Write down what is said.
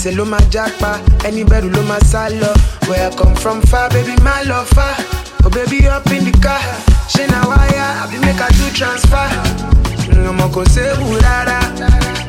ẹsẹ̀ ló máa jápa, ẹni bẹ̀rù ló máa sá lọ. Where I come from far, baby, my love far. Oh baby, up in the car. Ṣé na wáyà, àbí make I do transfer? Ọmọ kò séwu rárá.